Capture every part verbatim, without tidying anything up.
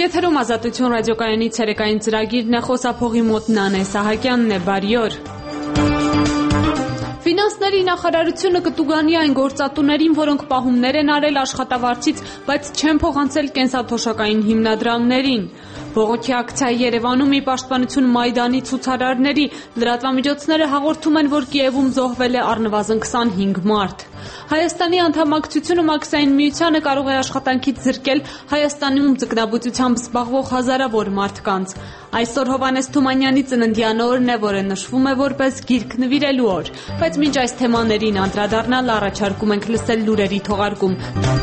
Եթերում Ազատություն ռադիոկայանի ցերեկային ծրագիրն է, խոսափողի մոտ Նանե Սահակյանն է, բարի օր։ Ֆինանսների նախարարությունը կտուգանի այն գործատուներին, որոնք պահումներ են արել աշխատավարձից, բայց չեն փոխանցել կենսաթոշակային հիմնադրամներին։ Բողոքի ակցիայի Երևանում ի պաշտպանություն Մայդանի ցուցարարների լրատվամիջոցները հաղորդում են, որ Կիևում զոհվել է առնվազն քսանհինգ մարդ։ Հայաստանի անդամակցությունը Մաքսային միությանը կարող է աշխատանքից զրկել Հայաստանում ձկնաբուծությամբ զբաղվող հազարավոր մարդկանց։ Այսօր Հովհաննես Թումանյանի ծննդյան օրն է, որը նշվում է որպես գիրք նվիրելու օր։ Բայց մինչ այս թեմաներին անդրադառնալ առաջարկում ենք լսել լուրերի թողարկում։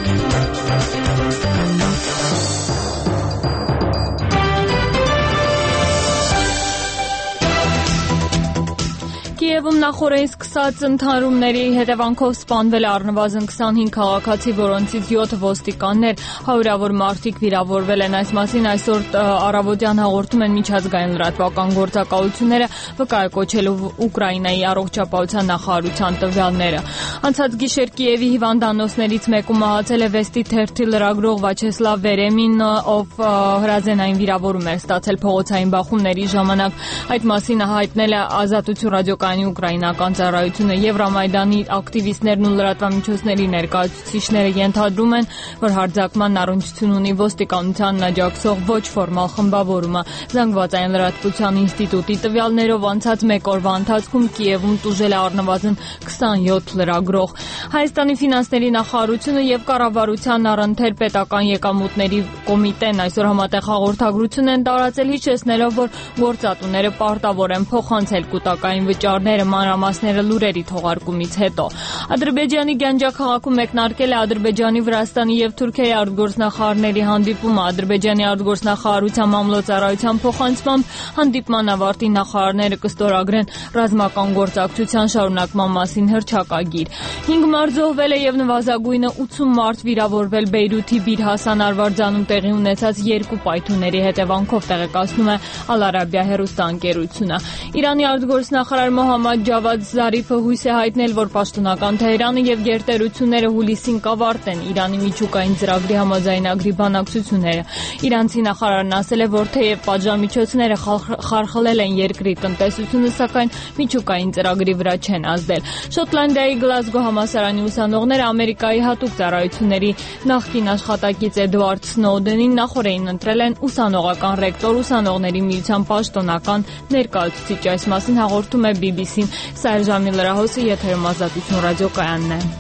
Կիևում նախօրեին սկսած ընդհանրումների հետևանքով սպանվել է առնվազն քսանհինգ քաղաքացի, որոնցից յոթ ոստիկաններ, հարյուրավոր մարդիկ վիրավորվել են։ Այս մասին այսօր առավոտյան հաղորդում են միջազգային լրատվական գործակալությունները, վկայակոչելով Ուկրաինայի առողջապահության նախարարության տվյալները։ Անցած գիշեր Կիևի հիվանդանոցներից մեկում մահացել է Վեստի թերթի լրագրող Վաչեսլավ Վերեմին, ով հրազենային վիրավորում էր ստացել փողոցային բախումների ժամանակ։ Այդ մասին հայտնել է Ազատություն ռադիոկայանի ուկրաինական ծառայությունը։ Եվրամայդանի ակտիվիստներն ու լրատվամիջոցների ներկայացուցիչները ենթադրում են, որ հարձակման առնչություն ունի ոստիկանությանն աջակցող ոչ ֆորմալ խմբավորումը։ Զանգվածային լրատվության ինստիտուտի տվյալներով անցած մեկ օրվա ընթացքում Կիևում տուժել է առնվազն քսանյոթ լրագրող։ Հայաստանի ֆինանսների նախարարությունը եւ կառավարության առընթեր պետական եկամուտների կոմիտեն այսօր համատեղ հաղորդագրություն են տարածել, հիշեցնելով, որ գործատուները պարտավոր են փոխանցել կൂട്ടակային վճարները, մանրամասները լուրերի թողարկումից հետո։ Ադրբեջանի Գանջա քաղաքում մեկնարկել է Ադրբեջանի, Վրաստանի եւ Թուրքիայի արտգործնախարարների հանդիպումը։ Ադրբեջանի արտգործնախարարության մամլոյցարայության փոխանցմամբ հանդիպման ավարտին նախարարները կստորագրեն ռազմական գործակցության շարունակման մասին հռչակագիր։ հինգ մարդ զոհվել է եւ նվազագույնը ութսուն մարդ վիրավորվել Բեյրութի Բիր Հասան Արվարձանում տեղի ունեցած երկու պայթունների հետևանքով, տեղեկացնում է Ալ-Արաբիա հեռուստաընկերությունը։ Իրանի արտգործնախարար Մոհամմադ Ջավադ Զարիֆը հույս է հայտնել, որ պաշտոնական Թեհրանը եւ գերտերությունները հուլիսին կավարտեն Իրանի միջուկային ծրագրի համաձայնագրի բանակցությունները։ Իրանցի նախարարն ասել է, որ թեև պատժամիջոցները խարխլել են երկրի տնտեսությունը, սակայն միջուկային ծրագրի վրա չեն ազդել։ Շոտլանդիայի Գլազգո համալսարանի ուսանողները Ամերիկայի հատուկ ծառայությունների նախկին աշխատակից Էդվարդ Սնոուդենին նախօրեին ընտրել են ուսանողական ռեկտոր, ուսանողների միության պաշտոնական ներկայացուցիչ։ Այս մասին հաղորդում է բի բի սին։ Սարժամի լրահոսը, եթերում Ազատություն ռադիոկայանն է։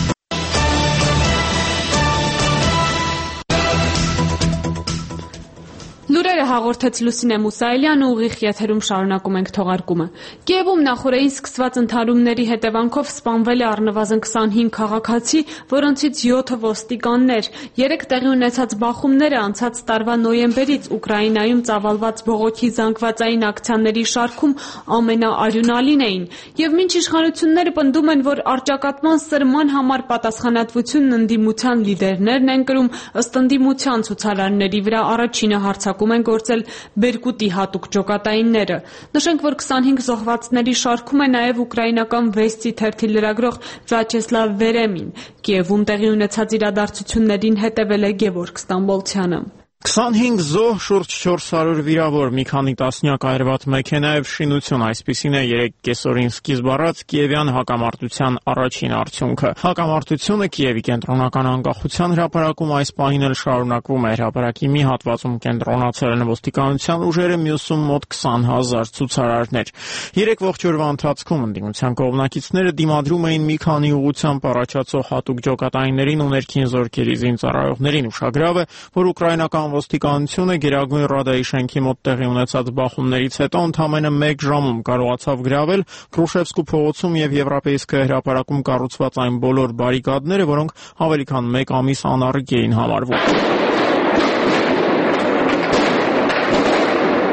Լուրերը հաղորդեց Լուսինե Մուսայելյանը, ուղիղ եթերում շարունակում ենք թողարկումը։ Կիևում նախօրեին սկսված ընդհանրումների հետևանքով սպանվել է առնվազն քսանհինգ քաղաքացի, որոնցից յոթը ոստիկաններ։ Երեք տեղի ունեցած բախումները անցած տարվա նոյեմբերից Ուկրաինայում ծավալված բողոքի զանգվածային ակցիաների շարքում ամենաարյունալին էին։ Եվ մինչ իշխանությունները պնդում են, որ առճակատման սրման համար պատասխանատվությունն ընդդիմության լիդերներն են կրում, ըստ ընդդիմության ցուցարարների վրա առաջինը հարձակում են գործել Բերկուտի հատուկ ջոկատայինները։ Նշենք, որ քսանհինգ զոհվածների շարքում է նաև ուկրաինական Վեստի թերթի լրագրող Վյաչեսլավ Վերեմին։ Կիևում տեղի ունեցած իրադարձություններին հետևել է Գևորգ Ստամբոլցյանը։ քսանհինգ զոհ, շուրջ չորս հարյուր վիրավոր, մի քանի տասնյակ այրված մեքենա եւ շինություն, այսպիսին է երեք կեսօրին սկիզբ առած Կիևյան հակամարտության առաջին արդյունքը։ Հակամարտությունը Կիևի կենտրոնական անկախության հրապարակում այս պահին էլ շարունակվում է։ Հրապարակի մի հատվածում կենտրոնացել են ոստիկանության ուժերը, մյուսում մոտ քսան հազար ցուցարարներ։ Երեք ողջ օրվա ընթացքում ընդդիմության կողմնակիցները դիմադրում էին մի քանի ուղղությամբ առաջացող հատուկ ջոկատայիններին ու ներքին զորքերի զինծառայողներին։ Ուշագրավ է, որ ուկրաինական ոստիկանությունը Գերագույն Ռադայի շենքի մոտ տեղի ունեցած բախումներից հետո ընդամենը մեկ ժամում կարողացավ գրավել Կրուշևսկու փողոցում եւ Եվրոպեյսկայ հրապարակում կառուցված այն բոլոր բարիկադները, որոնք ավելի քան մեկ ամիս անառիկ էին համարվում։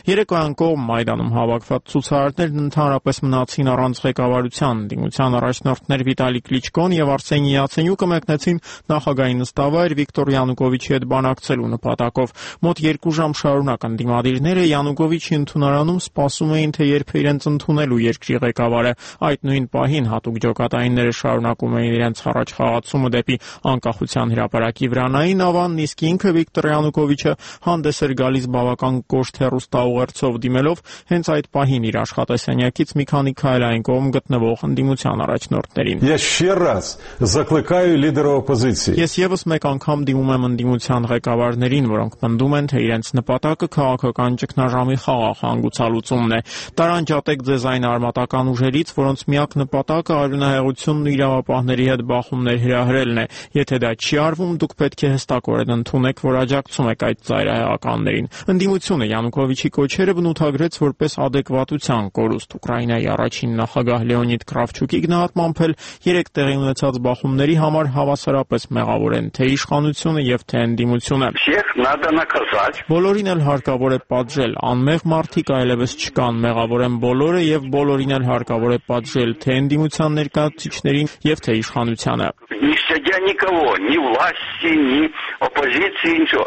Երեկոյան կողմ Մայդանում հավաքված ցուցարարներն ընդհանրապես մնացին առանց ղեկավարության։ Ընդդիմության առաջնորդներ Վիտալի Կլիչկոն եւ Արսենի Յացենյուկը մեկնեցին նախագահի նստավայր Վիկտոր Յանուկովիչի հետ բանակցելու նպատակով։ Մոտ երկու ժամ շարունակ ընդդիմադիրները Յանուկովիչի ընդունարանում սպասում էին, թե երբ է իրենց ընդունելու երկրի ղեկավարը։ Այդ նույն պահին հատուկ ջոկատայինները շարունակում էին իրենց առաջ խաղացումը դեպի անկախության հրապարակի վրա նային ավանն, իսկ ինքը Վիկտոր Յանուկովիչը հանդես էր գալիս բավական կոշտ հեռուստաուղերձով դիմելով հենց այդ պահին իր աշխատասենյակից մի քանի քայլային կողմ գտնվող ընդդիմության առաջնորդներին։ Я еще раз закликаю лидеров оппозиции. Ես եւս մեկ անգամ դիմում եմ ընդդիմության ղեկավարներին, որոնք պնդում են, թե իրենց նպատակը քաղաքական ճգնաժամի խաղաղ հանգուցալուծումն է։ Տարանջատեք ձեզ այն արմատական ուժերից, որոնց միակ նպատակը արյունահեղությունն ու իրավապահների հետ բախումներ հրահրելն է։ Եթե դա չի արվում, դուք պետք է հստակորեն ընդունեք, որ աջակցում եք այդ ծայրահեղականներին։ Ընդդիմությունը Յանուկովիչի կոչերը բնութագրեց որպես adekvatության կորուստ։ Ուկրաինայի առաջին նախագահ Լեոնիդ Կրավչուկի գնահատմամբ էլ երեք տեղի ունեցած բախումների համար հավասարապես մեղավոր են թե իշխանությունը եւ թե ընդդիմությունը։ Բոլորին էլ հարկավոր է պատժել, անմեղ մարդիկ այլևս չկան, մեղավոր են բոլորը եւ բոլորին էլ հարկավոր է պատժել թե ընդդիմության ներկայացուցիչներին եւ թե իշխանությանը։ Не щадя никого, ни власти, ни оппозиции, ничего.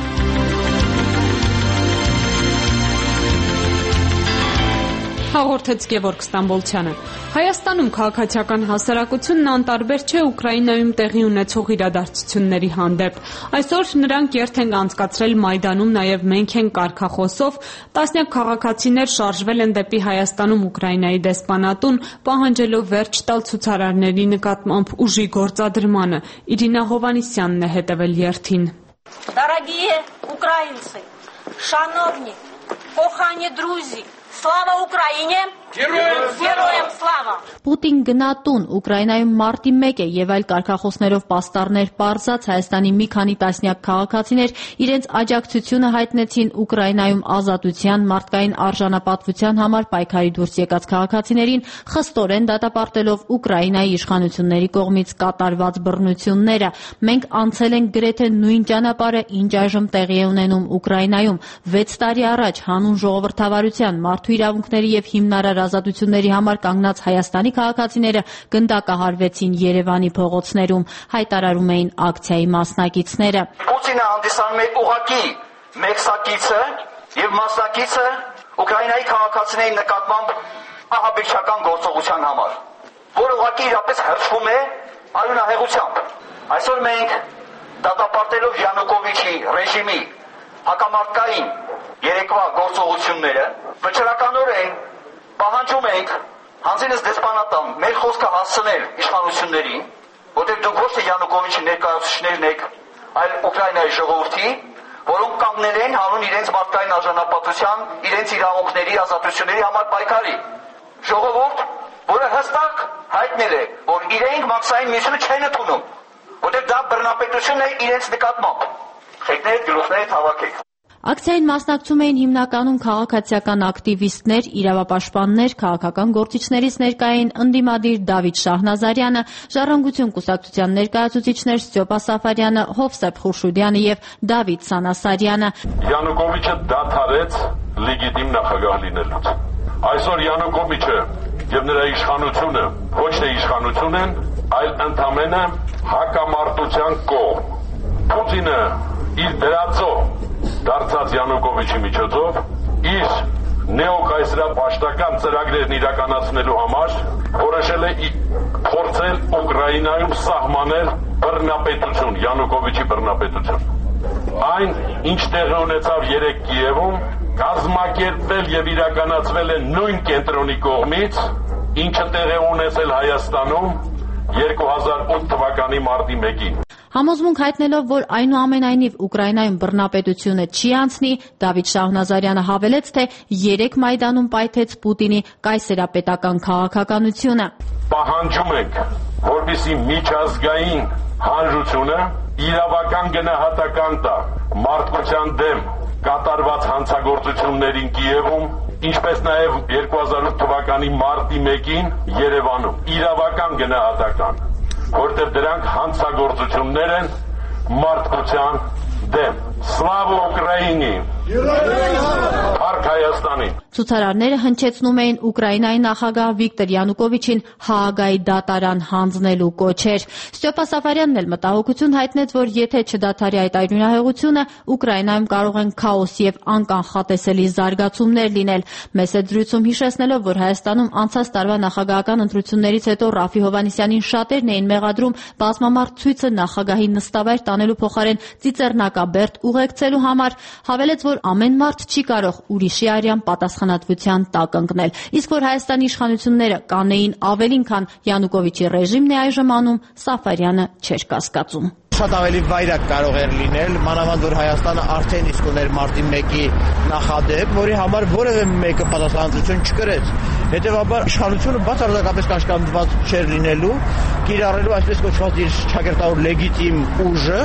Հաղորդեց Գևորգ Ստամբոլցյանը։ Հայաստանում քաղաքացիական հասարակությունն անտարբեր չէ Ուկրաինայում տեղի ունեցող իրադարձությունների հանդեպ։ Այսօր նրանք երթ են անցկացրել Մայդանում, նաև մենք են կարգախոսով, տասնյակ քաղաքացիներ շարժվել են դեպի Հայաստանում Ուկրաինայի դեսպանատուն, պահանջելով վերջ տալ ցուցարարների նկատմամբ ուժի գործադրմանը։ Իրինա Հովանիսյանն է հետևել երթին։ Дорогие украинцы, шановні, кохані друзі, слава Україні! Героям слава! Պուտին գնատուն Ուկրաինայում մարտի մեկ է եւ այլ կարգախոսներով պաստառներ պարզած Հայաստանի մի քանի տասնյակ քաղաքացիներ իրենց աջակցությունը հայտնեցին Ուկրաինայում ազատության, մարդկային արժանապատվության համար պայքարի դուրս եկած քաղաքացիներին, խստորեն դատապարտելով Ուկրաինայի իշխանությունների կողմից կատարված բռնությունները։ Մենք անցել ենք գրեթե նույն ճանապարհը, ինչ այժմ տեղի է ունենում Ուկրաինայում։ վեց տարի առաջ հանուն ժողովրդավարության, մարդու իրավունքների եւ հիմնարար ազատությունների համար կանգնած Հայաստանի քաղաքացիները գնդակահարվեցին Երևանի փողոցներում, հայտարարում էին ակցիայի մասնակիցները։ Պուտինը հանդիսանում է ուղղակի մեկսակիցը եւ մասնակիցը Ուկրաինայի քաղաքացիների նկատմամբ ահաբեկչական գործողության համար, որը ուղղակի իրապես հրճվում է արյունահեղությամբ։ Այսօր մենք դատապարտելով Յանուկովիչի ռեժիմի հակամարտկային երեկվա գործողությունները վճռականորեն պահանջում ենք հանձինս դեսպանատան մեր խոսքը հասցնել իշխանություններին, որտեղ դուք ոչ թե Յանուկովիչի ներկայացուցիչներն եք, այլ Ուկրաինայի ժողովրդի, որոնք կանգնել են հանուն իրենց մարդկային արժանապատվության, իրենց իրավունքների, ազատությունների համար պայքարի։ Ժողովուրդ, որը հստակ հայտնել է, որ իրենք մաքսային միությունը չեն ընդունում, որտեղ դա բռնապետություն է իրենց նկատմամբ։ Խեկներդ գլուխներդ հավաքեք։ Ակցիային մասնակցում էին հիմնականում քաղաքացիական ակտիվիստներ, իրավապաշտպաններ, քաղաքական գործիչներից ներկա էին ընդդիմադիր Դավիթ Շահնազարյանը, Ժառանգություն կուսակցության ներկայացուցիչներ Ստյոպա Սաֆարյանը, Հովսեփ Խուրշուդյանը եւ Դավիթ Սանասարյանը։ Յանուկովիչը դադարեց լեգիտիմ նախագահ լինելուց։ Այսօր Յանուկովիչը եւ նրա իշխանությունը ոչ թե իշխանություն են, այլ ընդամենը հակամարտության կողմ։ Պուտինը իր դրածո դարձած Յանուկովիչի միջոցով իր նեոկայսրապաշտական ծրագրերն իրականացնելու համար որոշել է փորձել Ուկրաինայում սահմանել բռնապետություն, Յանուկովիչի բռնապետություն։ Այն, ինչ տեղի ունեցավ երեք Կիևում, կազմակերպվել եւ իրականացվել է նույն կենտրոնի կողմից, ինչը տեղի ունեցել Հայաստանում երկու հազար ութ թվականի մարտի մեկին։ Համոզմունք հայտնելով, որ այնուամենայնիվ Ուկրաինայում բռնապետությունը չի անցնի, Դավիթ Շահնազարյանը հավելեց, թե երեք Մայդանում պայթեց Պուտինի կայսերապետական քաղաքականությունը։ Պահանջում ենք, որպեսզի միջազգային հանրությունը իրավական գնահատական տա մարդկության դեմ կատարված հանցագործություններին Կիևում, ինչպես նաև երկու հազար ութ թվականի մարտի մեկին Երևանում։ Իրավական գնահատական, որտեղ դրանք հանցագործություններ են մարդկության դեմ։ Սլավա Ուկրաինի, Փառք Հայաստանին։ Ցուցարարները հնչեցնում էին Ուկրաինայի նախագահ Վիկտոր Յանուկովիչին Հաագայի դատարան հանձնելու կոչեր։ Ստյոպա Սաֆարյանն էլ մտահոգություն հայտնեց, որ եթե չդադարի այդ այլունահեղությունը, Ուկրաինայում կարող են քաոս եւ անկանխատեսելի զարգացումներ լինել։ Մեծ զրույցում հիշեցնելով, որ Հայաստանում անցած տարվա նախագահական ընտրություններից հետո Ռաֆի Հովհաննիսյանին շատերն էին մեղադրում բազմամարդ ցույցը նախագահի նստավայր տանելու փոխարեն ծիծեռնակաբերդ ուղեկցելու համար, հավելեց, որ ամեն մարդ չի կարող ուրիշի արյան պատասխանատվության տակ ընկնել, իսկ որ Հայաստանի իշխանությունները կանեին ավելին, քան Յանուկովիչի ռեժիմն է այժմ անում, Սաֆարյանը չէր կասկածում։ Շատ ավելի վայրակ կարող էր լինել, մանավանդ որ Հայաստանը արդեն իսկ ուներ մարտի մեկի նախադեպ, որի համար որևէ մեկը պատասխանատվություն չկրեց։ Հետևաբար իշխանությունը բացարձակապես կաշկանդված չէր լինելու, կիրառելու այսպես կոչված իր ճակերտավոր լեգիտիմ ուժը։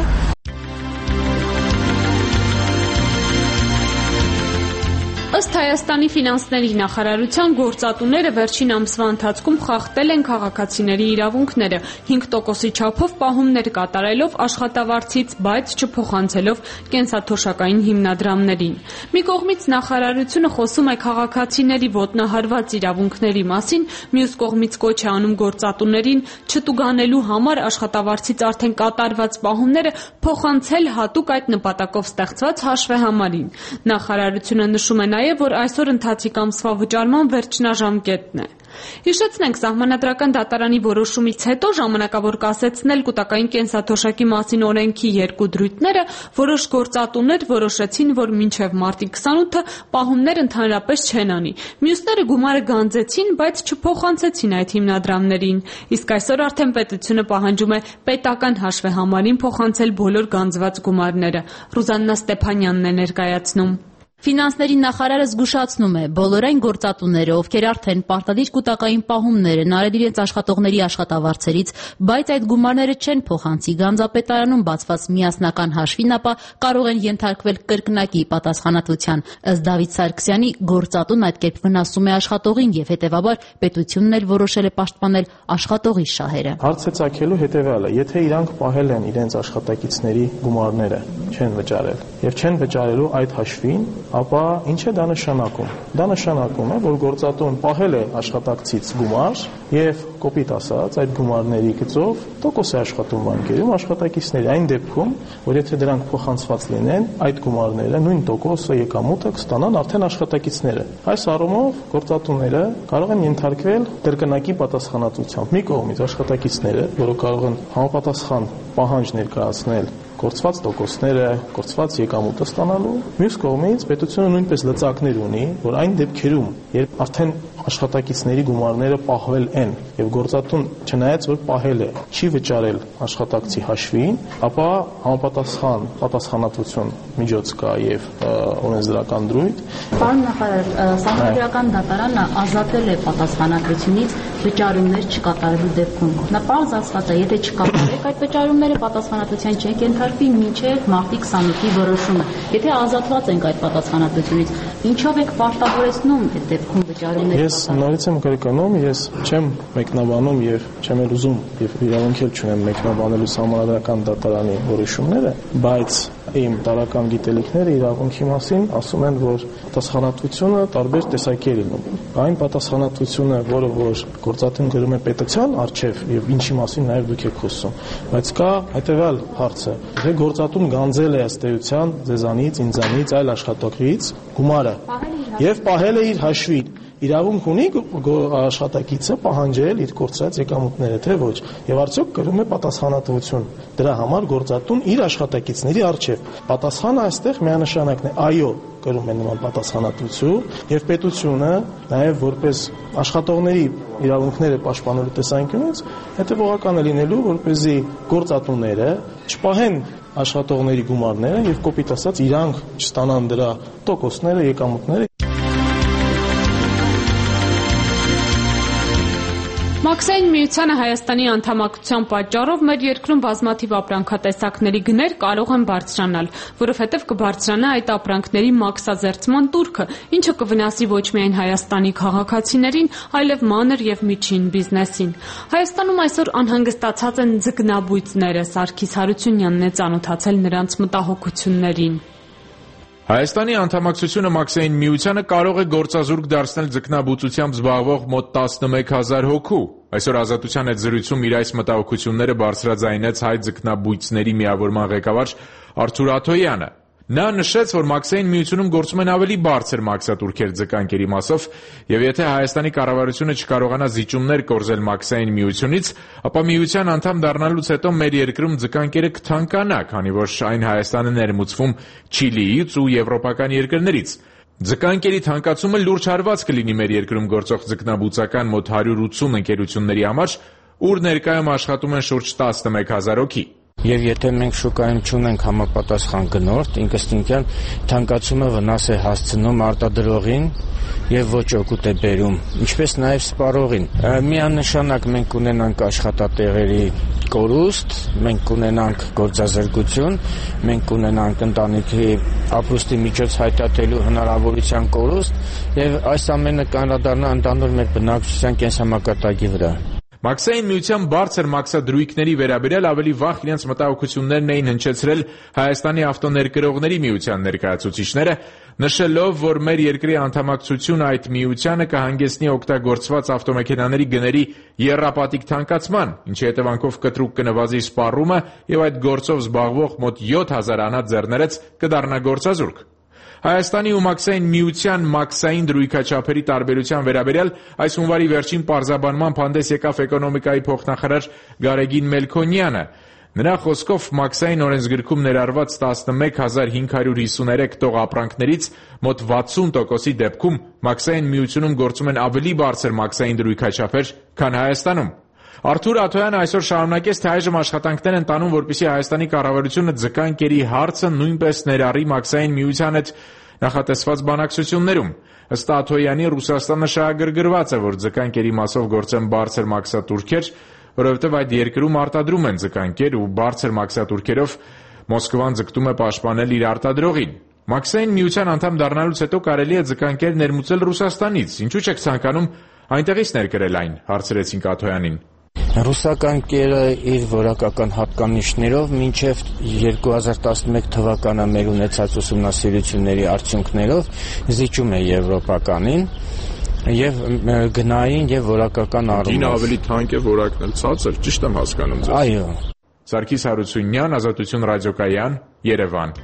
Ըստ Հայաստանի ֆինանսների նախարարության գործատուները վերջին ամսվա ընթացքում խախտել են քաղաքացիների իրավունքները, հինգ տոկոսի չափով պահումներ կատարելով աշխատավարձից, բայց չփոխանցելով կենսաթոշակային հիմնադրամներին։ Մի կողմից նախարարությունը խոսում է քաղաքացիների ոտնահարված իրավունքների մասին, մյուս կողմից կոչ է անում գործատուներին չտուգանելու համար աշխատավարձից արդեն կատարված պահումները փոխանցել հատուկ այդ նպատակով ստեղծված հաշվեհամարին։ Նախարարությունը նշում է նաև, որ այսօր ընթացիկ ամսվա վճարման վերջնաժամկետն է։ Հիշեցնենք, Սահմանադրական դատարանի որոշումից հետո ժամանակավոր կասեցնել կൂട്ടակային կենսաթոշակի մասին օրենքի երկու դրույթները, որոշ գործատուներ որոշեցին, որ մինչև մարտի քսանութը պահումներ ընդհանրապես չեն անի։ Մյուսները գումարը գանձեցին, բայց չփոխանցեցին այդ հիմնադրամներին։ Իսկ այսօր արդեն պետությունը պահանջում է պետական հաշվեհամարին փոխանցել բոլոր գանձված գումարները։ Ռուզաննա Ստեփանյանն է ներկայացնում։ Ֆինանսների նախարարը զգուշացնում է, բոլոր այն գործատուները, ովքեր արդեն պարտադիր կൂട്ടակային պահումներ են արել իրենց աշխատողների աշխատավարձերից, բայց այդ գումարները չեն փոխանցի գանձապետարանում բացված միասնական հաշվին, ապա կարող են ենթարկվել կրկնակի պատասխանատվության։ Ըստ Դավիթ Սարգսյանի, գործատուն այդ կերպ վնասում է աշխատողին եւ հետեւաբար պետությունն էլ որոշել է պաշտպանել աշխատողի շահերը։ Հարց է ծագելու հետեւյալը. եթե իրանք պահել են իրենց աշխատակիցների գումարները, չեն վճարել եւ չեն վճարելու այդ հաշվին, ապա ինչ է դա նշանակում։ Դա նշանակում է, որ գործատուն պահել է աշխատակցից գումար եւ կոպիտ ասած այդ գումարների գծով տոկոս է աշխատում բանկերում աշխատակիցների, այն դեպքում, որ եթե դրանք փոխանցված լինեն, այդ գումարները նույն տոկոսը եկամուտը կստանան արդեն աշխատակիցները։ Այս առումով գործատուները կարող են ենթարկվել կրկնակի պատասխանատվությամբ։ Մի կողմից աշխատակիցները, որոնք կարող են համապատասխան պահանջ ներկայացնել կորցված տոկոսները, կորցված եկամուտը ստանալու, մյուս կողմից պետությունը նույնպես լծակներ ունի, որ այն դեպքերում, երբ արդեն աշխատակիցների գումարները պահվել են եւ գործատուն չնայած որ պահել է, չի վճարել աշխատակցի հաշվին, ապա համապատասխան պատասխանատվություն միջոց կա եւ օրենսդրական դրույթ։ Պարոն նախարար, Սահմանադրական դատարանը ազատել է պատասխանատվությունից վճարումներ չկատարելու դեպքում։ Նա պարզ ասված է, եթե չկատարեք այդ վճարումները, պատասխանատվության չեք ենթարկվի մինչև մարտի քսանութի որոշումը։ Եթե ազատված ենք այդ պատասխանատվությունից, ինչով եք պարտավորեցնում այդ դեպքում վճարումներ։ Ես նորից եմ կրկնում, ես չեմ մեկնաբանում եւ չեմ էլ ուզում եւ իրավունք էլ չունեմ մեկնաբանելու Սահմանադրական դատարանի որոշումները, բայց իմ տարական գիտելիքները իրավունքի մասին ասում են, որ պատասխանատվությունը տարբեր տեսակի է լինում։ Այն պատասխանատվությունը, որը որ գործատուն գրում է պետության արչեւ եւ ինչի մասին նաեւ դուք եք խոսում, բայց կա հետեւյալ հարցը. եթե գործատուն գանձել է ըստ էության ձեզանից, ինձանից, այլ աշխատողից գումարը եւ պահել է իր հաշվին, իրավունք ունի աշխատակիցը պահանջել իր կորցրած եկամուտները, թե ոչ, եւ արդյոք կրում է պատասխանատվություն դրա համար գործատուն իր աշխատակիցների առջև։ Պատասխանը այստեղ միանշանակն է, այո, կրում է նման պատասխանատվություն եւ պետությունը նաեւ որպես աշխատողների իրավունքները պաշտպանելու տեսանկյունից հետեւողական է լինելու, որպեսզի գործատուները չպահեն աշխատողների գումարները եւ կոպիտ ասած իրանք չստանան դրա տոկոսները, եկամուտները։ Մաքսային միությանը Հայաստանի անդամակցության պատճառով մեր երկրում բազմաթիվ ապրանքատեսակների գներ կարող են բարձրանալ, որովհետև կբարձրանա այդ ապրանքների մաքսազերծման տուրքը, ինչը կվնասի ոչ միայն Հայաստանի քաղաքացիներին, այլև մանր եւ միջին բիզնեսին։ Հայաստանում այսօր անհանգստացած են ձկնաբույծները, Սարգիս Հարությունյանն է ծանոթացել նրանց մտահոգություններին։ Հայաստանի անդամակցությունը Մաքսային միությանը կարող է գործազուրկ դարձնել ձկնաբուծությամբ զբաղվող մոտ տասնմեկ հազար հոգու։ Այսօր Ազատության հետ զրույցում իր այս մտահոգությունները բարձրաձայնեց հայ ձկնաբույծների միավորման ղեկավար Արթուր Աթոյանը։ Նա նշեց, որ Մաքսային միությունում գործում են ավելի բարձր մաքսատուրքեր ձկանկերի մասով, եւ եթե Հայաստանի կառավարությունը չկարողանա զիջումներ կորզել Մաքսային միությունից, ապա միության անդամ դառնալուց հետո մեր երկրում ձկանկերը կթանկանա, քանի որ այն Հայաստանը ներմուծվում Չիլիից ու եվրոպական երկրներից։ Ձկանկերի թանկացումը լուրջ հարված կլինի մեր երկրում գործող ձկնաբուծական մոտ հարյուր ութսուն ընկերությունների համար, ուր ներկայում աշխատում են շուրջ տասնմեկ հազար հոգի։ Եվ եթե մենք շուկայում չունենք համապատասխան գնորդ, ինքնըստինքյան թանկացումը վնաս է հասցնում արտադրողին եւ ոչ օգուտ է բերում, ինչպես նաեւ սպառողին։ Միանշանակ մենք կունենանք աշխատատեղերի կորուստ, մենք կունենանք գործազրկություն, մենք կունենանք ընտանիքի ապրուստի միջոց հայթաթելու հնարավորության կորուստ եւ այս ամենը կանրադառնա ընդհանուր մեր բնակչության կենսամակարդակի վրա։ Մաքսային միության բարձր մաքսադրույքների վերաբերյալ ավելի վաղ իրենց մտահոգություններն էին հնչեցրել Հայաստանի ավտոներկրողների միության ներկայացուցիչները, նշելով, որ մեր երկրի անդամակցությունը այդ միությանը կհանգեցնի օգտագործված ավտոմեքենաների գների եռապատիկ թանկացման, ինչի հետևանքով կտրուկ կնվազի սպառումը եւ այդ գործով զբաղվող մոտ յոթ հազար անհատ ձեռներեց կդառնա գործազուրկ։ Հայաստանի ու Մաքսային միության մաքսային դրույքաչափերի տարբերության վերաբերյալ այս հունվարի վերջին պարզաբանմամբ հանդես եկավ էկոնոմիկայի փոխնախարար Գարեգին Մելքոնյանը։ Նրա խոսքով Մաքսային օրենսգրքում ներառված տասնմեկ հազար հինգ հարյուր հիսուներեք տող ապրանքներից մոտ վաթսուն տոկոսի դեպքում Մաքսային միությունում գործում են ավելի բարձր մաքսային դրույքաչափեր, քան Հայաստանում։ Արթուր Աթոյանը այսօր շարունակեց, թե այժմ աշխատանքներ են տանում, որպեսզի Հայաստանի կառավարությունը ձկանկերի հարցը նույնպես ներառի Մաքսային միության հետ նախատեսված բանակցություններում։ Ըստ Աթոյանի, Ռուսաստանը շահագրգռված է, որ ձկանկերի մասով գործեն բարձր մաքսատուրքեր, որովհետև այդ երկրում արտադրում են ձկանկեր ու բարձր մաքսատուրքերով Մոսկվան ձգտում է պաշտպանել իր արտադրողին։ Մաքսային միության անդամ դառնալուց հետո կարելի է ձկանկեր ներմուծել Ռուսաստանից։ Ինչու՞ չեք ցանկանում այնտեղից ներկրել այն, հարցրեցինք Աթոյանին։ Ռուսական կերը իր որակական հատկանիշներով մինչև երկու հազար տասնմեկ թվականը մեր ունեցած ուսումնասիրությունների արդյունքներով զիջում է եվրոպականին եւ գնային եւ որակական առումով։ Գինը ավելի թանկ է, որակն էլ ցածր, ճիշտ եմ հասկանում ձեզ։ Այո։ Սարգիս Հարությունյան, Ազատություն ռադիոկայան, Երևան։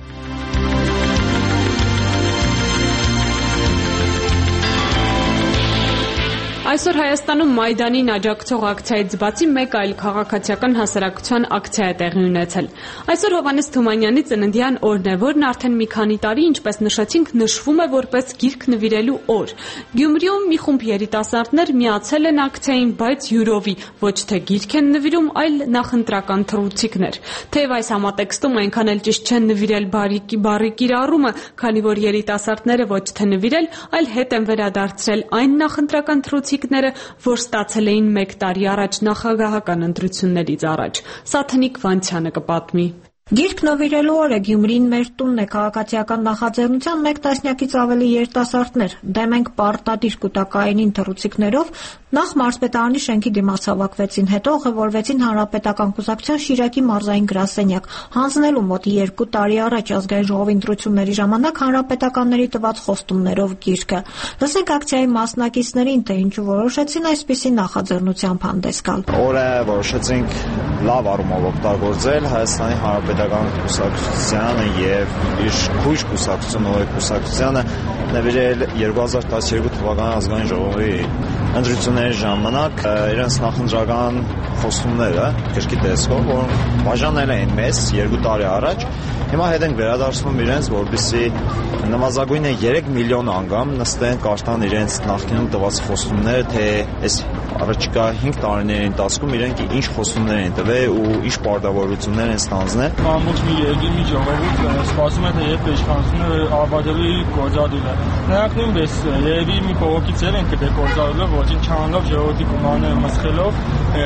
Այսօր Հայաստանում Մայդանին աջակցող ակցիայից բացի մեկ այլ քաղաքացիական հասարակության ակցիա է տեղի ունեցել։ Այսօր Հովհաննես Թումանյանի ծննդյան օրն է, որն արդեն մի քանի տարի, ինչպես նշեցինք, նշվում է որպես գիրք նվիրելու օր։ Գյումրիում մի խումբ երիտասարդներ միացել են ակցիային, բայց յուրովի ոչ թե գիրք են նվիրում, այլ նախընտրական թռուցիկներ։ Թեև այս համատեքստում այնքան էլ ճիշտ չեն նվիրել բարիկի բարի կիրառումը, քանի որ երիտասարդները ոչ թե նվիրել, այլ հետ են վերադարձրել այն նախընտրական թռուցիկ որ ստացել էին մեկ տարի առաջ նախագահական ընտրություններից առաջ։ Սաթնիկ Վանցյանը կպատմի։ Գիրք նվիրելու օրը Գյումրին մեր տունն է, քաղաքացիական նախաձեռնության մեկ տասնյակից ավելի երիտասարդներ դեմ ենք պարտադիր կուտակայինին թռուցիկներով նախ մարզպետարանի շենքի դիմաց հավաքվեցին, հետո ուղևորվեցին Հանրապետական կուսակցության Շիրակի մարզային գրասենյակ, հանձնելու մոտ երկու տարի առաջ ազգային ժողովի ընտրությունների ժամանակ հանրապետականների տված խոստումներով գիրքը։ Լսենք ակցիայի մասնակիցներին, թե ինչու որոշեցին այսպիսի նախաձեռնությամբ հանդես գալ։ Օրը որոշեցինք լավ առումով օգտագործել Հայաստանի Հանրապետական կուսակցությանը եւ իր քույր կուսակցությունը, ո կուսակցությանը նվիրել երկու հազար տասներկու թվականի ազգային ժողովի ընտրությունների ժամանակ իրենց նախընտրական խոստումները գրքի տեսքով, որ բաժանել էին մեզ երկու տարի առաջ, հիմա հետ ենք վերադարձնում իրենց, որպեսզի նվազագույնը երեք միլիոն անգամ նստեն, կարդան իրենց նախկինում տված խոստումները, թե այս առաջիկա հինգ տարիների ընթացքում իրենք ինչ խոստումներ են տվել ու ինչ պարտավորություններ են ստանձնել։ Ամբողջ մի երկրի մի ժողովուրդ սպասում է, թե երբ իշխանությունը ավարտելու գործադուլը։ Նրանք նույնպես երևի մի փողոքի ձև են կդե գործադուլը, ոչինչ չանելով ժողովրդի կոմանները մսխելով իրենց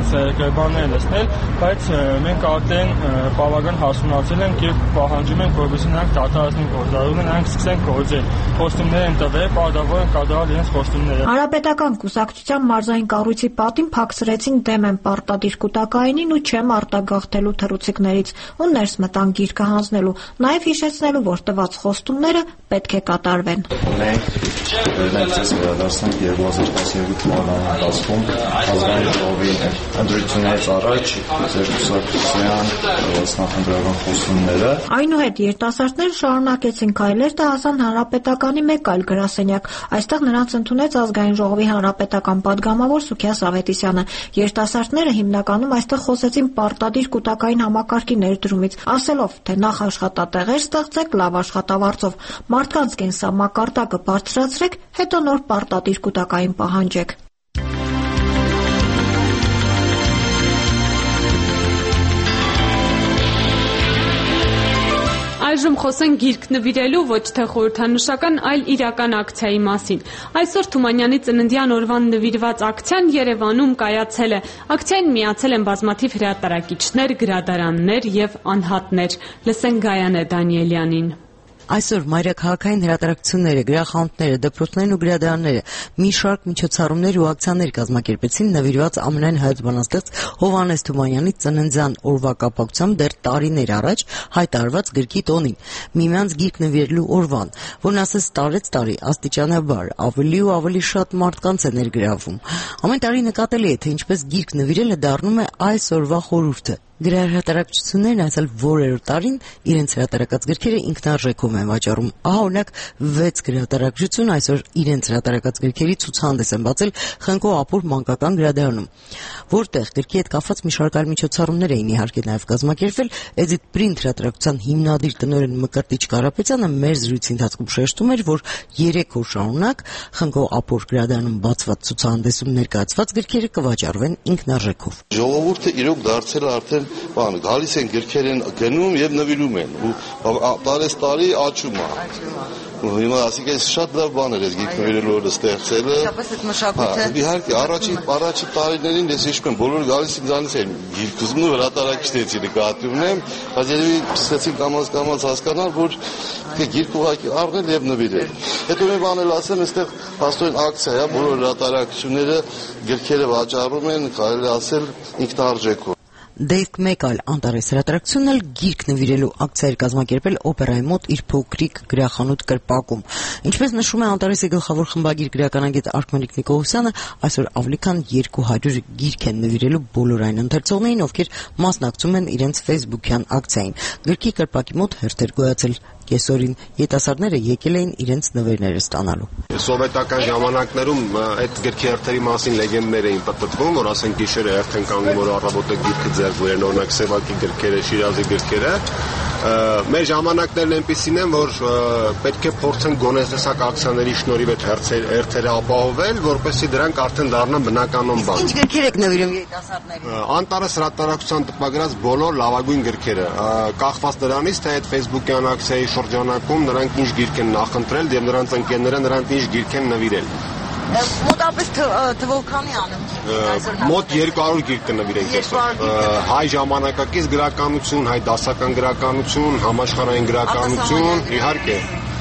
գրեբանները լսնել, բայց մենք արդեն բավական հասունացել ենք եւ պահանջում ենք, որպեսզի նրանք դադարեցնեն գործառույթը, նրանք սկսեն գործել։ Խոստումներ են տվել, պարտավոր են կատարել իրենց խոստումները։ Հանրապետական կուսակցության մարզային կառույցի պատին փակսրեցին դեմ են պարտադիր կուտակայինին ու չեմ արտագաղթելու թռուցիկներից ու ներս մտան գիրկը հանձնելու, նաեւ հիշեցնելու, որ տված խոստումները պետք է կատարվեն։ Մենք վերնեցես վերադարձանք երկու հազար տասներկու թվականի ընթացքում ազգային ժողովի ընտրություններից առաջ ձեր կուսակցության նախընտրական խոստումները։ Այնուհետ երիտասարդները շարունակեցին քայլեր და հասան հանրապետականի մեկ այլ գրասենյակ։ Այստեղ նրանց ընդունեց ազգային ժողովի հանրապետական պատգամավոր Սուքիաս Ավետիսյանը։ Երիտասարդները հիմնականում այստեղ խոսեցին պարտադիր կուտակային համակարգի ներդրումից, ասելով, թե նախ աշխատատեղեր ստեղծեք լավ աշխատավարձով, մարդկանց կենսամակարդակը բարձրացրեք, հետո նոր պարտադիր կուտակային պահանջեք։ Այժմ խոսենք գիրք նվիրելու ոչ թե խորհրդանշական, այլ իրական ակցիայի մասին։ Այսօր Թումանյանի ծննդյան օրվան նվիրված ակցիան Երևանում կայացել է։ Ակցիային միացել են բազմաթիվ հրատարակիչներ, գրադարաններ եւ անհատներ։ Լսենք Գայանե Դանիելյանին։ Այսօր մայրաքաղաքային հրատարակությունները, գրախանութները, դպրոցներն ու գրադարանները մի շարք միջոցառումներ ու ակցիաներ կազմակերպեցին նվիրված ամենայն հայոց բանաստեղծ Հովհաննես Թումանյանի ծննդյան օրվա կապակցությամբ դեռ տարիներ առաջ հայտարարված գրքի տոնին, միմյանց գիրք նվիրելու օրվան, որն ասես տարեց տարի աստիճանաբար ավելի ու ավելի շատ մարդկանց է ներգրավում։ Ամեն տարի նկատելի է, թե ինչպես գիրք նվիրելը դառնում է այս օրվա խորհուրդը։ Գրահրատարակություններն այսօր որերորդ տարին իրենց հրատարակած գրքերը ինքնարժեքով են վաճառում։ Ահա օրինակ վեց գրահրատարակություն այսօր իրենց հրատարակած գրքերի ցուցահանդես են բացել Խնկո Ապուր մանկական գրադարանում, որտեղ գրքի հետ կապված մի շարք այլ միջոցառումներ էին իհարկե նաև կազմակերպվել։ Edit Print հրատարակության հիմնադիր տնօրեն Մկրտիչ Կարապետյանը մեր զրույցի ընթացքում շեշտում էր, որ երեք օր շարունակ Խնկո Ապուր գրադարանում բացված ցուցահանդեսում ներկայացված գրքերը կվաճառվեն ինքնարժեքով։ Ժողովուրդը իրոք դարձել արդեն բան գալիս են գրքեր են գնում եւ նվիրում են ու տարես տարի աճում է։ Հիմա ասիկ էս շատ լավ բան էր էս գիրք նվիրելու օրը ստեղծելը։ Շապս այդ մշակույթը։ Իհարկե, առաջի առաջի տարիներին ես հիշում եմ բոլորը գալիս ինձանից են գիրք ուզում ու հրատարակիչներից նկատի ունեմ, բայց երևի սկսեցին կամաց կամաց հասկանալ, որ գիրք ուղղակի առնել եւ նվիրել։ Հետո մի բան էլ ասեմ, այստեղ հաստորեն ակցիա է, բոլոր հրատարակիչները գրքերը վաճառում են, կարելի ասել ինքնարժեքով։ Դեպք մեկ այլ անտարես հրատարակությունն էլ գիրք նվիրելու ակցիա էր կազմակերպել օպերայի մոտ իր փոքրիկ գրախանութ կրպակում։ Ինչպես նշում է Անտարեսի գլխավոր խմբագիր գրականագետ Արքմենիկ Նիկողոսյանը, այսօր ավելի քան երկու հարյուր գիրք են նվիրելու բոլոր այն ընթերցողներին, ովքեր մասնակցում են իրենց Facebook-յան ակցիային։ Գրքի կրպակի մոտ հերթեր գոյացել կեսօրին ետասարները եկել էին իրենց նվերները ստանալու։ Սովետական ժամանակներում այդ գրքի հերթերի մասին լեգենդներ էին պտտվում, որ ասենք գիշերը հերթ են կանգնում, որ առավոտը գիրքը ձեռք բերեն, օրինակ Սևակի գրքերը, Շիրազի գրքերը։ Մեր ժամանակներն այնպիսին են, որ պետք է փորձեն գոնե տեսակ ակցիաների շնորհիվ այդ հերթերը ապահովել, որպեսզի դրանք արդեն դառնան բնականon բան։ Ինչ գրքեր եք նվիրում երիտասարդներին։ Անտարես հրատարակության տպագրած բոլոր լավագույն գրքերը, կախված նրանից, թե այդ Facebook-յան ակցիայի շրջանակում նրանք ինչ գիրք են նախընտրել եւ նրանց ընկերները նրանց ինչ գիրք են նվիրել։ Մոտապես թվով քանի անում։ Մոտ երկու հարյուր գիրք կնվիրենք այսօր։ Հայ ժամանակակից գրականություն, հայ դասական գրականություն, համաշխարհային գրականություն, իհարկե,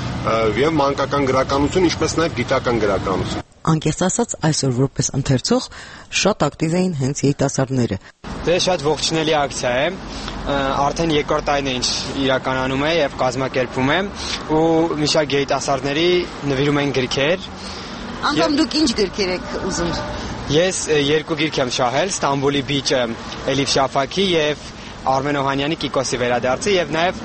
եւ մանկական գրականություն, ինչպես նաեւ գիտական գրականություն։ Անկեղծ ասած, այսօր որպես ընթերցող շատ ակտիվ էին հենց երիտասարդները։ Դե շատ ողջունելի ակցիա է։ Արդեն երկրորդ տարին է ինչ իրականանում է եւ կազմակերպվում է ու մի շարք երիտասարդների նվիրում են գրքեր։ Անդամ դուք ինչ գրքեր եք ուզում։ Ես երկու գիրք եմ շահել՝ Ստամբուլի բիճը Էլիֆ Շաֆակի եւ Արմեն Օհանյանի Կիկոսի վերադարձը եւ նաեւ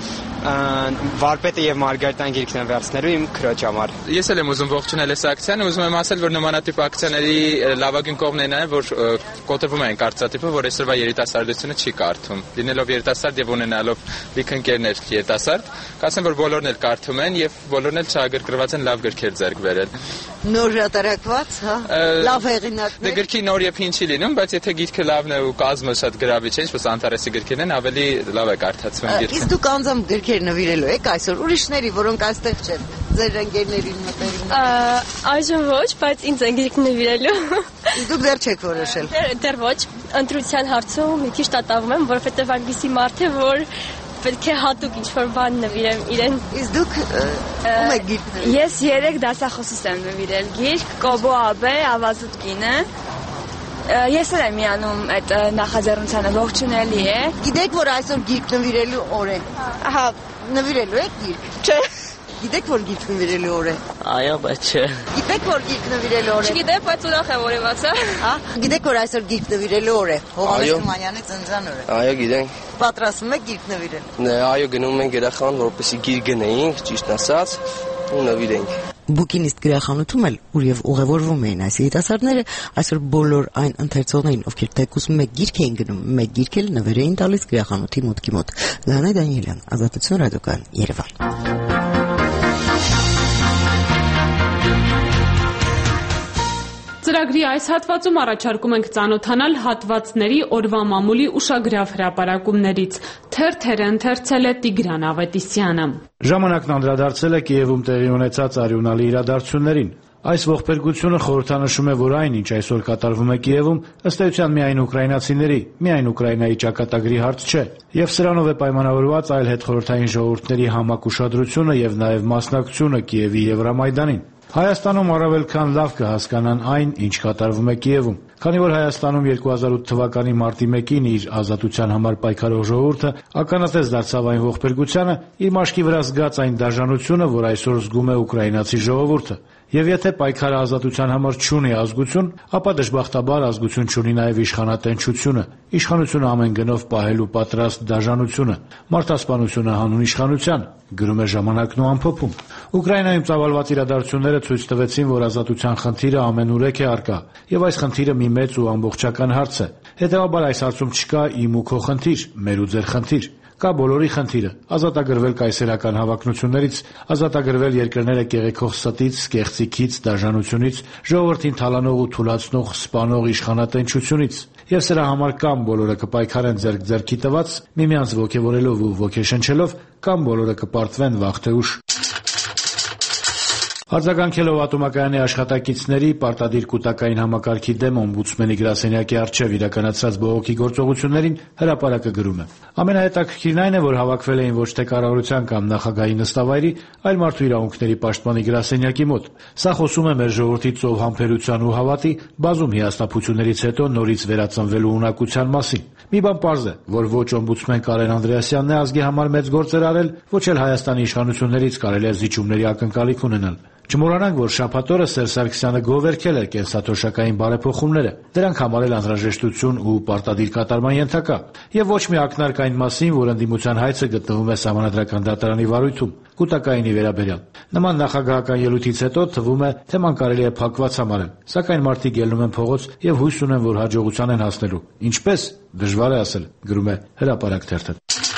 Վարպետը եւ Մարգարիտան գիրքն են վերցնելու իմ քրոջ համար։ Ես էլ եմ ուզում ողջունել այս ակցիան, ուզում եմ ասել, որ նմանատիպ ակցիաների լավագույն կողմն այն է, որ կոտրվում են կարծրատիպը, որ այսօրվա երիտասարդությունը չի կարդում։ Լինելով երիտասարդ եւ ունենալով լիք ընկերներ երիտասարդ, կասեմ, որ բոլորն էլ կարդում են եւ բոլորն էլ չագրգռված են լավ գրքեր ձեռք բերել։ Նոր հրատարակված, հա։ Լավ հեղինակներ։ Դե գրքի նոր եւ հին չի լինում, բայց եթե գիրքը լավն է ու կազմը շատ գրավիչ է, ինչպես Անտարեսի գրքերն են, ավելի լավ է կարդացվում գիրքը։ Իսկ դուք անձամբ գրքեր նվիրելու եք այսօր ուրիշների, որոնք այստեղ չեն, ձեր ընկերներին մտերիմներին։ Այժմ ոչ, բայց ինձ են գիրք նվիրելու։ Դուք դեռ չեք որոշել։ Դեռ ոչ։ ընտրության հարցում մի քիչ տատավում եմ, որովհետև այնպիսի մարդ է, որ պետք է հատուկ ինչ-որ բան նվիրեմ իրեն։ Իսկ դուք ում եք գիրք նվիրել։ Ես երեք դասախոսիս եմ նվիրել գիրք, Կոբո Աբե, Ավազուտ կինը։ Ես էլ եմ միանում այդ նախաձեռնությանը, ողջունելի է։ Գիտեք, որ այսօր գիրք նվիրելու օր է։ Ահա, նվիրելու եք գիրք։ Չէ։ Գիտեք, որ գիրք նվիրելու օր է։ Այո, բայց չէ։ Գիտեք, որ գիրք նվիրելու օր է։ Չգիտեմ, բայց ուրախ եմ, որ իմացա։ Հա, գիտեք, որ այսօր գիրք նվիրելու օր է։ Հովհաննես Թումանյանի ծննդյան օրը։ Այո, գիտենք։ Պատրաստվում եք գիրք նվիրել։ Այո, գնում ենք երախան, որպեսզի գիրք գնեինք, ճիշտ ասած, ու նվիրենք։ Բուկինիստ գրախանութում էլ, ուր եւ ուղևորվում էին այս երիտասարդները, այսօր բոլոր այն ընթերցողներին, ովքեր թեկուզ մեկ գիրք էին գնում, մեկ գիրք էլ նվեր էին տալիս գրախանութի մուտքի մոտ։ Լանա Դանիելյան, Ազատություն ռադիոկայան, Երևան։ Ծրագրի այս հատվածում առաջարկում ենք ծանոթանալ հատվածների օրվա մամուլի ուշագրավ հրապարակումներից։ Թերթերը ընթերցել է Տիգրան Ավետիսյանը։ Ժամանակն անդրադարձել է Կիևում տեղի ունեցած արյունալի իրադարձություններին։ Այս ողբերգությունը խորհրդանշում է, որ այն, ինչ այսօր կատարվում է Կիևում, ըստ էության միայն ուկրաինացիների, միայն Ուկրաինայի ճակատագրի հարց չէ, եւ սրանով է պայմանավորված այլ հետխորհրդային ժողովուրդների համակ ուշադրությունը եւ նաեւ մասնակցությունը Կիևի Եվրամայդանին։ Հայաստանում առավել քան լավ կհասկանան այն, ինչ կատարվում է Կիևում, քանի որ Հայաստանում երկու հազար ութ թվականի մարտի մեկին իր ազատության համար պայքարող ժողովուրդը ականատես դարձավ այն ողբերգությանը, իր մաշկի վրա զգաց այն դաժանությունը, որ այսօր զգում է ուկրաինացի ժողովուրդը։ Եվ եթե պայքարը ազատության համար չունի ազգություն, ապա դժբախտաբար ազգություն չունի նաև իշխանատենչությունը, իշխանությունը ամեն գնով պահելու պատրաստ դաժանությունը, մարդասպանությունը հանուն իշխանության, գրում է Ժամանակն ու ամփոփում։ Ուկրաինայում ծավալված իրադարձությունները ցույց տվեցին, որ ազատության խնդիրը ամենուրեք է առկա, եւ այս խնդիրը մի մեծ ու ամբողջական հարց է։ Հետևաբար այս հարցում չկա իմ ու քո խնդիր, մեր ու ձեր խնդիր։ Կա բոլորի խնդիրը՝ ազատագրվել կայսերական հավակնություններից, ազատագրվել երկրները կեղեքող ստից, կեղծիքից, դաժանությունից, ժողովրդին թալանող ու թուլացնող, սպանող իշխանատենչությունից։ Եվ սրա համար կամ բոլորը կպայքարեն ձեռք ձեռքի տված, միմյանց ոգևորելով ու ոգեշնչելով, կամ բոլորը կպարտվեն վաղ թե ուշ։ Արձագանքելով ատոմակայանի աշխատակիցների պարտադիր կൂട്ടակային համակարգի դեմ օմբուդսմենի գրասենյակի առջև իրականացրած բողոքի գործողություններին հրապարակը գրում է. Ամենահետաքրքիրն այն է, որ հավաքվել էին ոչ թե կառավարության կամ նախագահի նստավայրի, այլ մարդու իրավունքների պաշտպանի գրասենյակի մոտ։ Սա խոսում է մեր ժողովրդի ծով համբերության ու հավատի, բազում հիասթափություններից հետո նորից վերածնվելու ունակության մասին։ Մի բան պարզ է, որ ոչ օմբուդսմեն Կարեն Անդրեասյանն է ազգի համար մեծ գործեր արել, ոչ էլ Հայաստանի իշխանություններից կարելի է զիջումների ակնկալիք ունենալ։ Չմոռանանք, որ շաբաթ օրը Սերժ Սարգսյանը գովերքել էր կենսաթոշակային բարեփոխումները, դրանք համարել անհրաժեշտություն ու պարտադիր կատարման ենթակա, եւ ոչ մի ակնարկ այն մասին, որ ընդդիմության հայցը գտնվում է Սահմանադրական դատարանի վարույթում, կൂട്ടակայինի վերաբերյալ։ Նման նախագահական ելույթից հետո թվում է, թեման կարելի է փակված համարել, սակայն մարդիկ ելնում են փողոց եւ հույս ունեն, որ հաջողության են հասնելու։ Ինչպես, դժվար է ասել, գրում է Հրապարակ թերթը։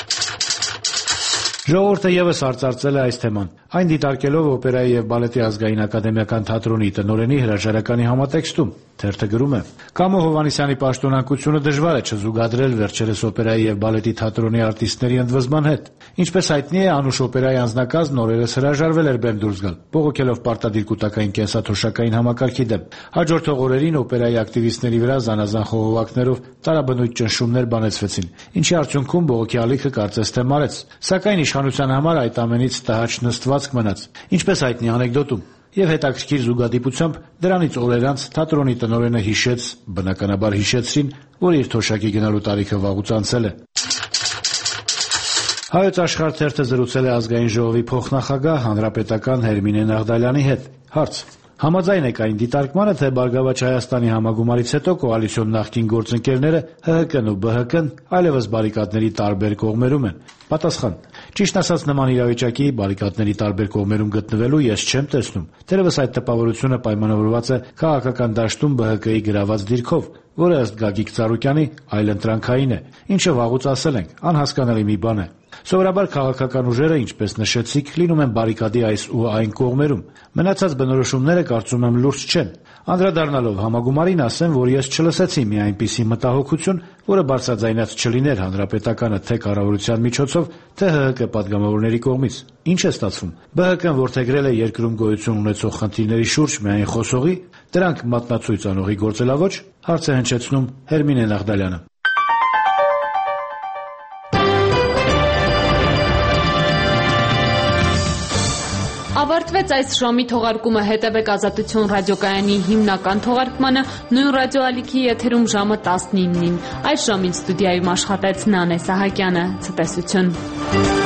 Ժողովուրդը եւս արծարծել է այս թեման, այն դիտարկելով օպերայի եւ բալետի ազգային ակադեմիական թատրոնի տնօրենի հրաժարականի համատեքստում։ Թերթը գրում է. Կամո Հովհաննիսյանի պաշտոնակությունը դժվար է չզուգադրել վերջերս օպերայի եւ բալետի թատրոնի արտիստների ընդվզման հետ։ Ինչպես հայտնի է, Անուշ օպերայի անձնակազմն օրերս հրաժարվել էր բեմ դուրս գալ, բողոքելով պարտադիր կൂട്ടակային կենսաթոշակային համակարգի դեմ։ Հաջորդող օրերին օպերայի ակտիվիստների վրա զանազան խողովակներով տարաբնույթ ճնշումներ բանեցվեցին, ինչի արդյունքում բողոքի ալիքը կարծես թե մարեց։ Սակայն իշխանության համար այդ ամենից տհաճ նստվածք մնաց, ինչպես հայտնի անեկդոտում։ Եվ հետաքրքիր զուգադիպությամբ դրանից օրեր անց թատրոնի տնօրենը հիշեց, բնականաբար հիշեցրին, որ իր թոշակի գնալու տարիքը վաղուց անցել է։ Հայոց աշխարհ թերթը զրուցել է ազգային ժողովի փոխնախագահ հանրապետական Հերմինե Նաղդալյանի հետ։ Հարց. Համաձայն եք այն դիտարկմանը, թե Բարգավաճ Հայաստանի համագումարից հետո կոալիցիոն նախկին գործընկերները ՀՀԿ-ն ու ԲՀԿ-ն այլևս բարիկադների տարբեր կողմերում են։ Պատասխան. Ճիշտ ասած, նման իրավիճակի բարիկադների տարբեր կողմերում գտնվելու ես չեմ տեսնում։ Դեռևս այդ տպավորությունը պայմանավորված է քաղաքական դաշտում ԲՀԿ-ի գրաված դիրքով, որը ըստ Գագիկ Ծառուկյանի այլընտրանքային է, ինչը վաղուց ասել ենք, անհասկանալի մի բան է։ Սովորաբար քաղաքական ուժերը, ինչպես նշեցիք, լինում են բարիկադի այս ու այն կողմերում։ Մնացած բնորոշումները կարծում եմ լուրջ չեն։ Անդրադառնալով համագումարին ասեմ, որ ես չլսեցի մի այնպիսի մտահոգություն, որը բարձրաձայնած չլիներ հանրապետականը թե կառավարության միջոցով, թե ՀՀԿ падգամավորների կողմից։ Ինչ է ստացվում։ ԲՀԿ-ն որդեգրել է երկրում գոյություն ունեցող խնդիրների շուրջ միայն խոսողի, դրանք մատնացույց անողի գործելավոճ, հարց է հնչեցնում Հերմինե Նաղդալյանը։ Ավարտվեց այս ժամի թողարկումը, հետևեք Ազատություն ռադիոկայանի հիմնական թողարկմանը նույն ռադիոալիքի եթերում ժամը տասնինին։ Այս ժամին ստուդիայում աշխատեց Նանե Սահակյանը, ցտեսություն։